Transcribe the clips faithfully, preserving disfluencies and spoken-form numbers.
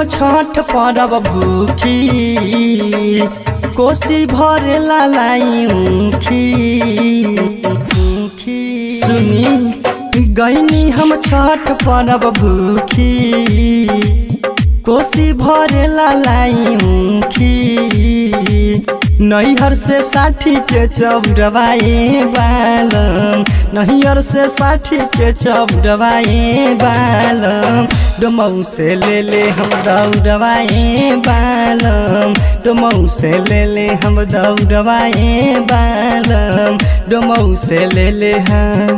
हम छठ परब भूखी, कोसी भरे लाई ऊखी। सुनी गईनी हम छठ परब भूखी, कोसी भरे लाई ऊखी। नैहर से साठी के चौरवाए बालम, नैहर से साठी के चौरवाए बालम। डोमऊ से ले ले हम दौड़वाए बालम, डोमऊ से ले ले हम दौड़वाए बालम, डोमऊ से ले ले हम।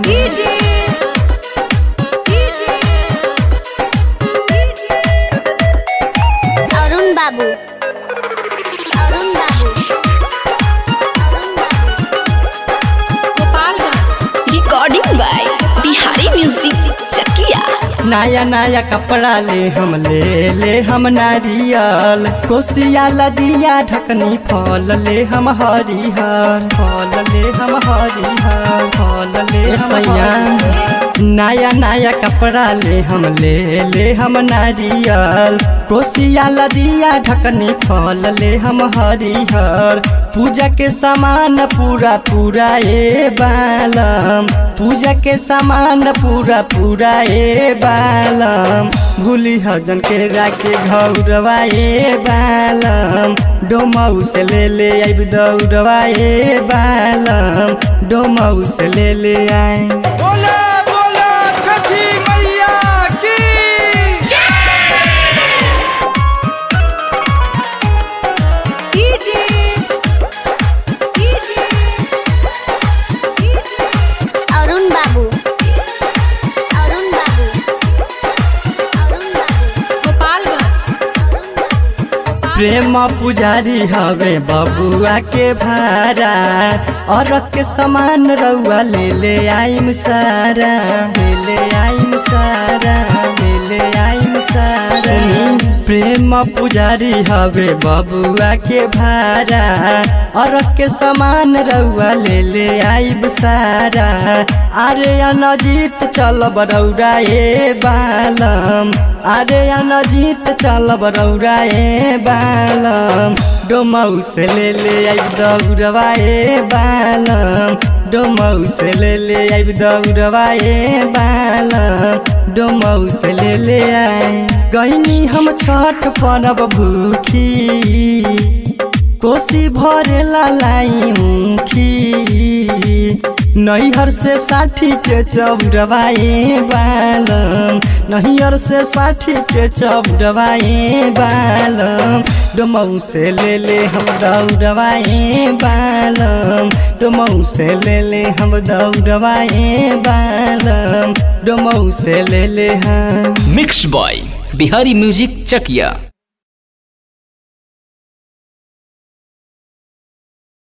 अरुण बाबू, अरुण बाबू, recording by Bihari music Chakiya. नया नया कपड़ा ले हम ले ले हम नारियल, कोसिया लदिया ढकनी फल ले हम हरिहर, फल ले हम हरिहर, फल ले सैया। नया नया कपड़ा ले हम ले ले हम नारियल, कोसिया लदिया ढकनी फल ले हम हरिहर। पूजा के सामान पूरा पूरा ए बालम, पूजा के सामान पूरा पूरा ए बालम। भूली हजन के राके घौरवा ए बालम, डोमऊ से ले ले आइब दौड़वा ए बालम, डोमऊ से ले ले आए। बोला बोला छठी मैया की। अरुण बाबू, अरुण बाबू, अरुण बाबू, प्रेम पुजारी हवे बबुआ के भारा, और के समान रउआ ले ले आइम सारा, ले ले आइम सारा, ले ले आइम सारा। प्रेम पुजारी हवे बबुआ के भारा, और के समान रउआ ले ले आइब सारा। अरे अनजीत चल बरौरा ए बालम, अरे अनजीत चल बरौरा ए बालम, डोमऊ से ले ले आइब दौड़वा ए बालम, डोमऊ से ले ले आइब दौड़वा ए बालम, डोमऊ से ले ले आए। गईनी हम छठ परब भूखी, कोसी भरे लाई ऊखी। नैहर से साठी के चौरवाए बालम, नैहर से साठी के चौरवाए बालम, डोमऊ से ले ले हम दौड़वाए बालम, डोमऊ से ले ले हम दौड़वाए बालम, डोमऊ से ले ले हम। Mix by Bihari music Chakiya.